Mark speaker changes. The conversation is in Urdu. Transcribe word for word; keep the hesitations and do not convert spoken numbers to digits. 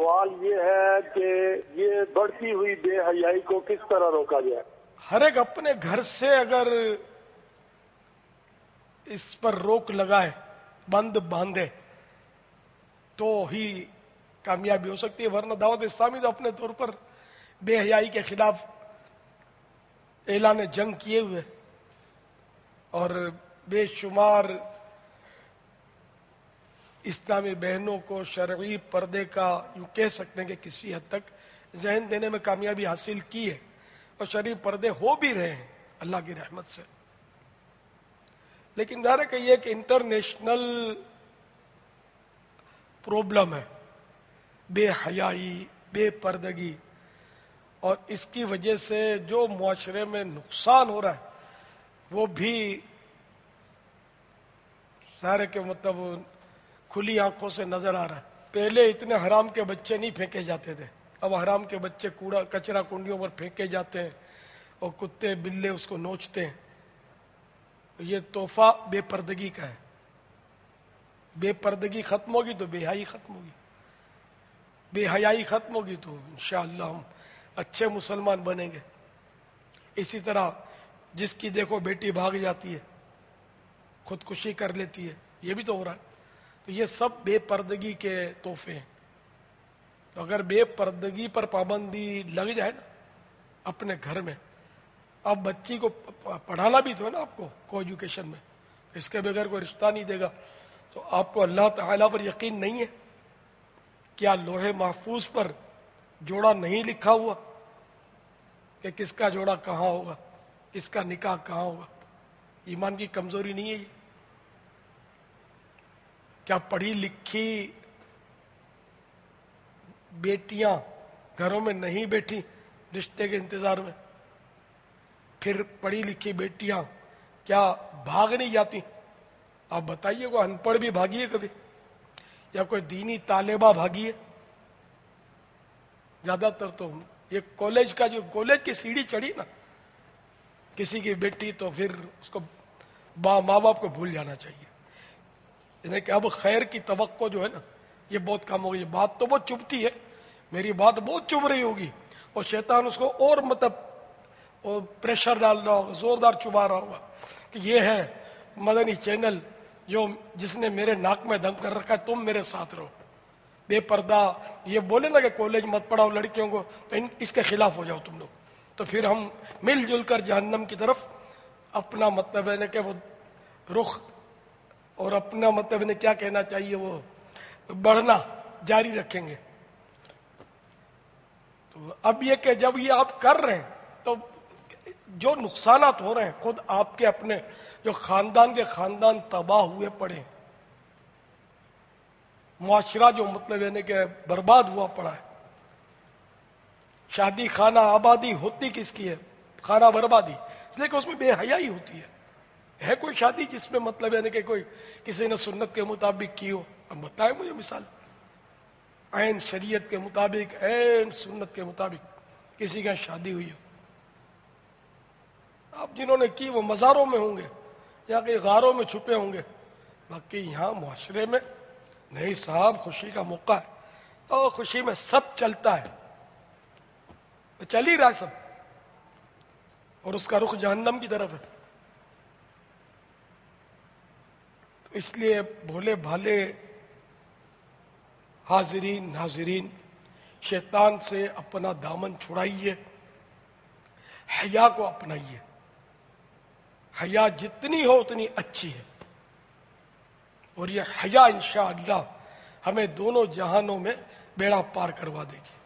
Speaker 1: سوال یہ ہے کہ یہ بڑھتی ہوئی بے حیائی کو کس طرح روکا جائے؟
Speaker 2: ہر ایک اپنے گھر سے اگر اس پر روک لگائے، بند باندھے، تو ہی کامیابی ہو سکتی ہے، ورنہ دعوت اسلامی تو اپنے طور پر بے حیائی کے خلاف اعلان جنگ کیے ہوئے اور بے شمار اسلامی بہنوں کو شرعی پردے کا یوں کہہ سکتے ہیں کہ کسی حد تک ذہن دینے میں کامیابی حاصل کی ہے، اور شرعی پردے ہو بھی رہے ہیں اللہ کی رحمت سے۔ لیکن ظاہر ہے کہ یہ ایک انٹرنیشنل پرابلم ہے، بے حیائی، بے پردگی، اور اس کی وجہ سے جو معاشرے میں نقصان ہو رہا ہے وہ بھی ظاہر کے مطلب کھلی آنکھوں سے نظر آ رہا ہے۔ پہلے اتنے حرام کے بچے نہیں پھینکے جاتے تھے، اب حرام کے بچے کوڑا کچرا کنڈیوں پر پھینکے جاتے ہیں اور کتے بلے اس کو نوچتے ہیں۔ یہ تحفہ بے پردگی کا ہے۔ بے پردگی ختم ہوگی تو بے حیائی ختم ہوگی، بے حیائی ختم ہوگی تو انشاءاللہ ہم اچھے مسلمان بنیں گے۔ اسی طرح جس کی دیکھو بیٹی بھاگ جاتی ہے، خودکشی کر لیتی ہے، یہ بھی تو ہو رہا ہے۔ تو یہ سب بے پردگی کے تحفے ہیں۔ تو اگر بے پردگی پر پابندی لگ جائے نا اپنے گھر میں، اب بچی کو پڑھانا بھی تو ہے نا آپ کو کو ایجوکیشن میں، اس کے بغیر کوئی رشتہ نہیں دے گا، تو آپ کو اللہ تعالیٰ پر یقین نہیں ہے؟ کیا لوہے محفوظ پر جوڑا نہیں لکھا ہوا کہ کس کا جوڑا کہاں ہوگا، کس کا نکاح کہاں ہوگا؟ ایمان کی کمزوری نہیں ہے یہ؟ کیا پڑھی لکھی بیٹیاں گھروں میں نہیں بیٹھی رشتے کے انتظار میں؟ پھر پڑھی لکھی بیٹیاں کیا بھاگ نہیں جاتی؟ آپ بتائیے، کوئی ان پڑھ بھی بھاگی ہے کبھی، یا کوئی دینی طالبہ بھاگی ہے؟ زیادہ تر تو یہ کالج کا جو کالج کی سیڑھی چڑھی نا کسی کی بیٹی، تو پھر اس کو ماں باپ کو بھول جانا چاہیے، یعنی کہ اب خیر کی توقع جو ہے نا یہ بہت کم ہو گئی۔ بات تو بہت چبھتی ہے، میری بات بہت چبھ رہی ہوگی، اور شیطان اس کو اور مطلب پریشر ڈال رہا ہوگا، زوردار چبا رہا ہوگا کہ یہ ہے مدنی چینل جو جس نے میرے ناک میں دم کر رکھا ہے، تم میرے ساتھ رہو، بے پردہ یہ بولے نا کہ کالج مت پڑھاؤ لڑکیوں کو، تو اس کے خلاف ہو جاؤ تم لوگ، تو پھر ہم مل جل کر جہنم کی طرف اپنا مطلب ہے کہ وہ رخ اور اپنا مطلب انہیں کیا کہنا چاہیے وہ بڑھنا جاری رکھیں گے۔ تو اب یہ کہ جب یہ آپ کر رہے ہیں تو جو نقصانات ہو رہے ہیں خود آپ کے اپنے جو خاندان کے خاندان تباہ ہوئے پڑے، معاشرہ جو مطلب یعنی کہ برباد ہوا پڑا ہے۔ شادی خانہ آبادی ہوتی کس کی ہے؟ خانہ بربادی، اس لیے کہ اس میں بے حیائی ہوتی ہے۔ ہے کوئی شادی جس میں مطلب یعنی کہ کوئی کسی نے سنت کے مطابق کی ہو؟ اب بتائیں مجھے مثال، عین شریعت کے مطابق، عین سنت کے مطابق کسی کا شادی ہوئی ہو؟ اب جنہوں نے کی وہ مزاروں میں ہوں گے یا کہ غاروں میں چھپے ہوں گے، باقی یہاں معاشرے میں نہیں صاحب، خوشی کا موقع ہے تو خوشی میں سب چلتا ہے، چل ہی رہا ہے سب، اور اس کا رخ جہنم کی طرف ہے۔ تو اس لیے بھولے بھالے حاضرین ناظرین، شیطان سے اپنا دامن چھڑائیے، حیا کو اپنائیے۔ حیا جتنی ہو اتنی اچھی ہے، اور یہ حیا انشاءاللہ ہمیں دونوں جہانوں میں بیڑا پار کروا دے گی۔